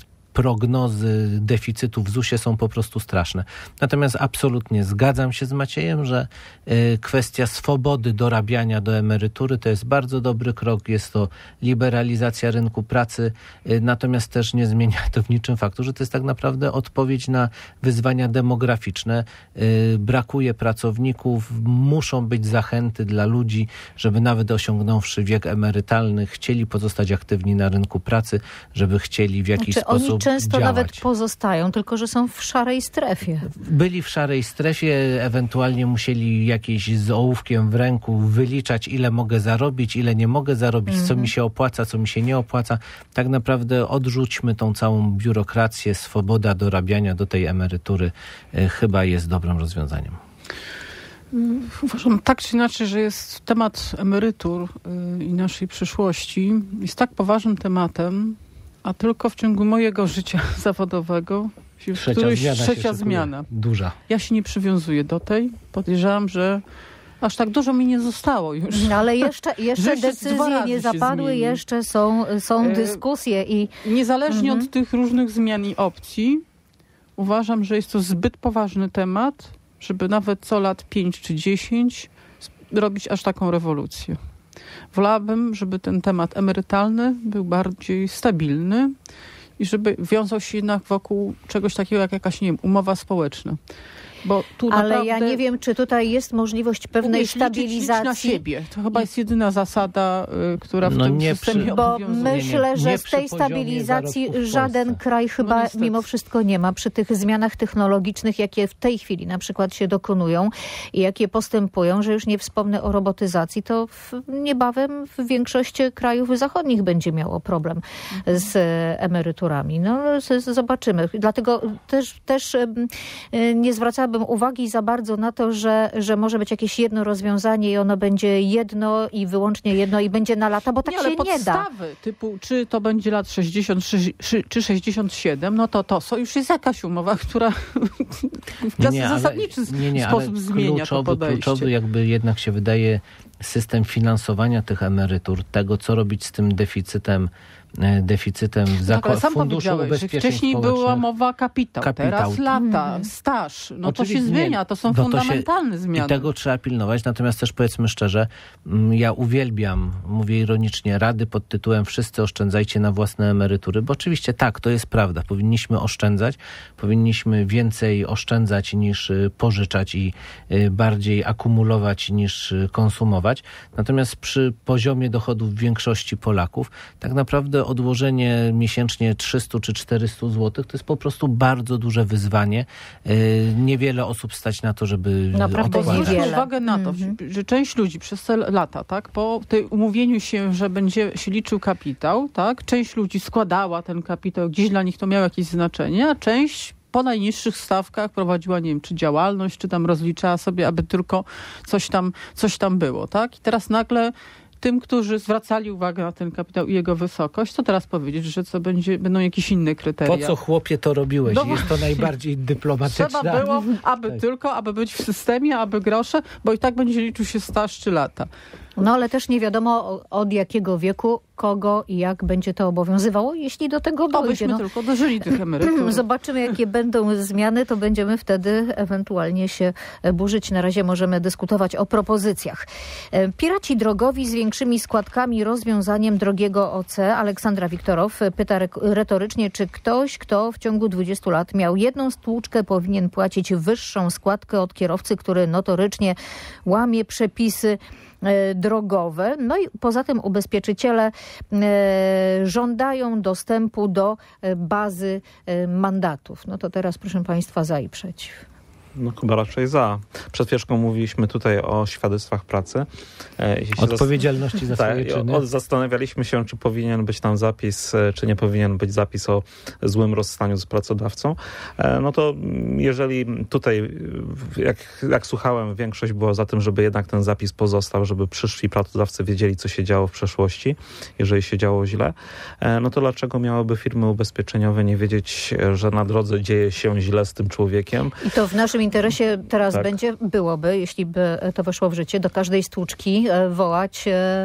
prognozy deficytu w Z U S ie są po prostu straszne. Natomiast absolutnie zgadzam się z Maciejem, że y, kwestia swobody dorabiania do emerytury to jest bardzo dobry krok, jest to liberalizacja rynku pracy, y, natomiast też nie zmienia to w niczym faktu, że to jest tak naprawdę odpowiedź na wyzwania demograficzne. Y, brakuje pracowników, muszą być zachęty dla ludzi, żeby nawet osiągnąwszy wiek emerytalny, chcieli pozostać aktywni na rynku pracy, żeby chcieli w jakiś znaczy, sposób często działać. Nawet pozostają, tylko że są w szarej strefie. Byli w szarej strefie, ewentualnie musieli jakieś z ołówkiem w ręku wyliczać, ile mogę zarobić, ile nie mogę zarobić, mm-hmm. co mi się opłaca, co mi się nie opłaca. Tak naprawdę odrzućmy tą całą biurokrację, swoboda dorabiania do tej emerytury y, chyba jest dobrym rozwiązaniem. Uważam tak czy inaczej, że jest temat emerytur y, i naszej przyszłości jest tak poważnym tematem, a tylko w ciągu mojego życia zawodowego trzecia zmiana. Trzecia zmiana. Duża. Ja się nie przywiązuję do tej. Podejrzewam, że aż tak dużo mi nie zostało już. No, ale jeszcze, jeszcze decyzje nie zapadły, jeszcze są, są dyskusje. I niezależnie mhm. od tych różnych zmian i opcji, uważam, że jest to zbyt poważny temat, żeby nawet co lat pięć czy dziesięć robić aż taką rewolucję. Wolałabym, żeby ten temat emerytalny był bardziej stabilny i żeby wiązał się jednak wokół czegoś takiego jak jakaś, nie wiem, umowa społeczna. Bo tu Ale naprawdę ja nie wiem, czy tutaj jest możliwość pewnej umieć stabilizacji. Liczyć na siebie. To chyba jest jedyna zasada, y, która w no tym nie systemie przy... Bo obowiązuje. myślę, że nie z tej stabilizacji żaden kraj chyba no mimo wszystko nie ma. Przy tych zmianach technologicznych, jakie w tej chwili na przykład się dokonują i jakie postępują, że już nie wspomnę o robotyzacji, to w, niebawem w większości krajów zachodnich będzie miało problem z emeryturami. No z, zobaczymy. Dlatego też, też nie zwracałabym uwagi za bardzo na to, że, że może być jakieś jedno rozwiązanie i ono będzie jedno i wyłącznie jedno i będzie na lata, bo tak nie, się ale nie da. podstawy typu, czy to będzie lat sześćdziesiąt czy sześćdziesiąt siedem, no to to so, już jest jakaś umowa, która w nie, nie, zasadniczy ale, nie, nie, sposób ale zmienia kluczowy, to podejście. Kluczowy jakby jednak się wydaje system finansowania tych emerytur, tego co robić z tym deficytem, deficytem w zakładach tak, funduszu ubezpieczeń wcześniej społecznych. była mowa kapitał, kapitał. Teraz lata, mm. staż. No Oczywiście, to się zmienia, to są no fundamentalne to się, zmiany. I tego trzeba pilnować, natomiast też powiedzmy szczerze, ja uwielbiam, mówię ironicznie, rady pod tytułem wszyscy oszczędzajcie na własne emerytury, bo oczywiście tak, to jest prawda, powinniśmy oszczędzać, powinniśmy więcej oszczędzać niż pożyczać i bardziej akumulować niż konsumować. trwać. Natomiast przy poziomie dochodów większości Polaków tak naprawdę odłożenie miesięcznie trzysta czy czterysta złotych to jest po prostu bardzo duże wyzwanie. Niewiele osób stać na to, żeby Naprawdę zwróćmy uwagę na to, mm-hmm. że część ludzi przez te lata, tak, po tej umówieniu się, że będzie się liczył kapitał, tak, część ludzi składała ten kapitał, gdzieś dla nich to miało jakieś znaczenie, a część po najniższych stawkach prowadziła, nie wiem, czy działalność, czy tam rozliczała sobie, aby tylko coś tam, coś tam było, tak? I teraz nagle tym, którzy zwracali uwagę na ten kapitał i jego wysokość, to teraz powiedzieć, że co będzie, będą jakieś inne kryteria. Po co, chłopie, to robiłeś? No jest to najbardziej dyplomatyczne. Trzeba było, aby tak. tylko, aby być w systemie, aby grosze, bo i tak będzie liczył się staż czy lata. No ale też nie wiadomo od jakiego wieku, kogo i jak będzie to obowiązywało, jeśli do tego dojdzie. Obyśmy no. tylko dożyli tych emerytur. Zobaczymy, jakie będą zmiany, to będziemy wtedy ewentualnie się burzyć. Na razie możemy dyskutować o propozycjach. Piraci drogowi z większymi składkami, rozwiązaniem drogiego O C. Aleksandra Wiktorow pyta retorycznie, czy ktoś, kto w ciągu dwudziestu lat miał jedną stłuczkę, powinien płacić wyższą składkę od kierowcy, który notorycznie łamie przepisy drogowe. No i poza tym ubezpieczyciele e, żądają dostępu do bazy e, mandatów. No to teraz proszę Państwa za i przeciw. No chyba raczej za. Przed chwileczką mówiliśmy tutaj o świadectwach pracy. Jeśli Odpowiedzialności za swoje tak, czyny. Zastanawialiśmy się, czy powinien być tam zapis, czy nie powinien być zapis o złym rozstaniu z pracodawcą. No to jeżeli tutaj, jak, jak słuchałem, większość była za tym, żeby jednak ten zapis pozostał, żeby przyszli pracodawcy wiedzieli, co się działo w przeszłości, jeżeli się działo źle, no to dlaczego miałyby firmy ubezpieczeniowe nie wiedzieć, że na drodze dzieje się źle z tym człowiekiem? I to w naszym interesie teraz tak. będzie, byłoby, jeśli by to weszło w życie, do każdej stłuczki wołać e,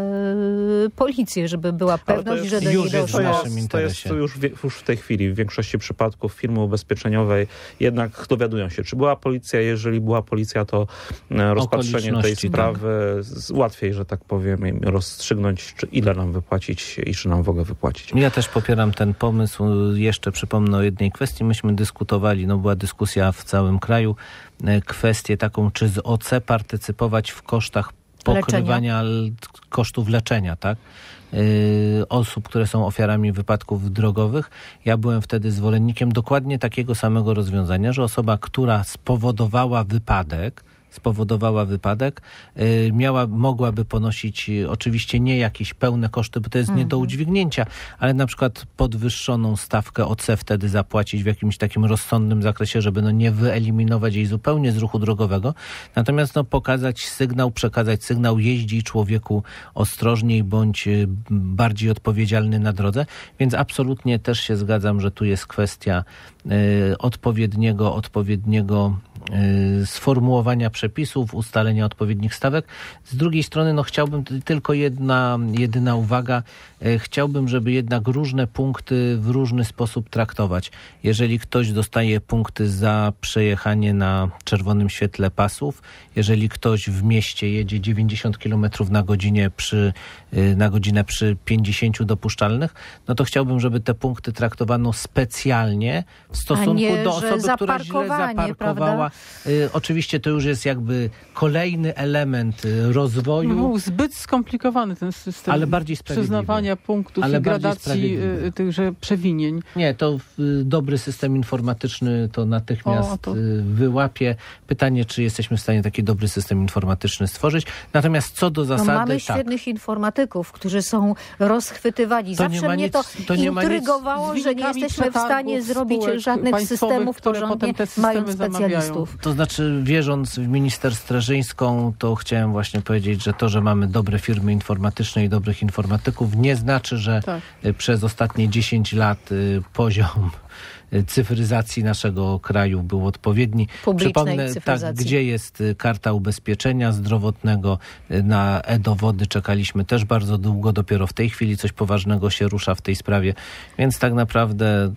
policję, żeby była pewność, jest, że do niej doszło. To jest, to jest już, w, już w tej chwili, w większości przypadków firmy ubezpieczeniowej jednak dowiadują się, czy była policja. Jeżeli była policja, to rozpatrzenie tej sprawy tak. łatwiej, że tak powiem, im rozstrzygnąć, czy ile nam wypłacić i czy nam w ogóle wypłacić. Ja też popieram ten pomysł. Jeszcze przypomnę o jednej kwestii. Myśmy dyskutowali, no była dyskusja w całym kraju, kwestię taką, czy z O C partycypować w kosztach pokrywania leczenia. kosztów leczenia, tak? Yy, osób, które są ofiarami wypadków drogowych. Ja byłem wtedy zwolennikiem dokładnie takiego samego rozwiązania, że osoba, która spowodowała wypadek, spowodowała wypadek, yy, miała, mogłaby ponosić yy, oczywiście nie jakieś pełne koszty, bo to jest mm-hmm. nie do udźwignięcia, ale na przykład podwyższoną stawkę O C wtedy zapłacić w jakimś takim rozsądnym zakresie, żeby no nie wyeliminować jej zupełnie z ruchu drogowego. Natomiast no pokazać sygnał, przekazać sygnał, jeździ człowieku ostrożniej bądź yy, bardziej odpowiedzialny na drodze. Więc absolutnie też się zgadzam, że tu jest kwestia yy, odpowiedniego, odpowiedniego yy, sformułowania przepisów, ustalenia odpowiednich stawek. Z drugiej strony, no chciałbym tylko jedna, jedyna uwaga. Chciałbym, żeby jednak różne punkty w różny sposób traktować. Jeżeli ktoś dostaje punkty za przejechanie na czerwonym świetle pasów, jeżeli ktoś w mieście jedzie dziewięćdziesiąt kilometrów na godzinę przy, na godzinę przy pięćdziesięciu dopuszczalnych, no to chciałbym, żeby te punkty traktowano specjalnie w stosunku nie, do osoby, która źle zaparkowała. Y, oczywiście to już jest jakby kolejny element rozwoju. Był zbyt skomplikowany ten system. Ale bardziej sprawiedliwy. Przyznawania punktów ale i gradacji tychże przewinień. Nie, to dobry system informatyczny to natychmiast o, to... wyłapie. Pytanie, czy jesteśmy w stanie taki dobry system informatyczny stworzyć. Natomiast co do zasady... No mamy tak. świetnych informatyków, którzy są rozchwytywani. To Zawsze mnie to, nic, to intrygowało, nic, że nie jesteśmy w stanie zrobić żadnych systemów porządnie, mając specjalistów. To znaczy, wierząc w minister strażyńską, to chciałem właśnie powiedzieć, że to, że mamy dobre firmy informatyczne i dobrych informatyków, nie znaczy, że tak. przez ostatnie dziesięć lat poziom cyfryzacji naszego kraju był odpowiedni. Publicznej Przypomnę, tak, gdzie jest karta ubezpieczenia zdrowotnego, na e-dowody czekaliśmy też bardzo długo, dopiero w tej chwili coś poważnego się rusza w tej sprawie, więc tak naprawdę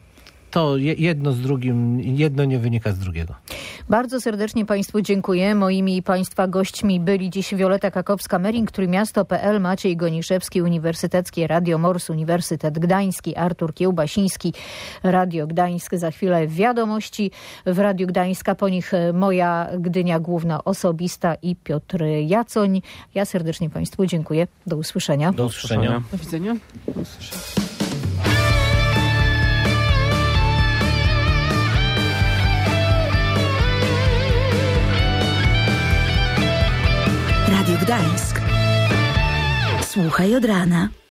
to jedno z drugim, jedno nie wynika z drugiego. Bardzo serdecznie Państwu dziękuję. Moimi i Państwa gośćmi byli dziś Wioleta Kakowska-Mering, Trójmiasto kropka pe el, Maciej Goniszewski, Uniwersyteckie Radio Mors, Uniwersytet Gdański, Artur Kiełbasiński, Radio Gdańsk. Za chwilę wiadomości w Radiu Gdańska, po nich moja Gdynia Główna Osobista i Piotr Jacoń. Ja serdecznie Państwu dziękuję. Do usłyszenia. Do usłyszenia. Do widzenia. Do usłyszenia. Radio Gdańsk. Słuchaj od rana.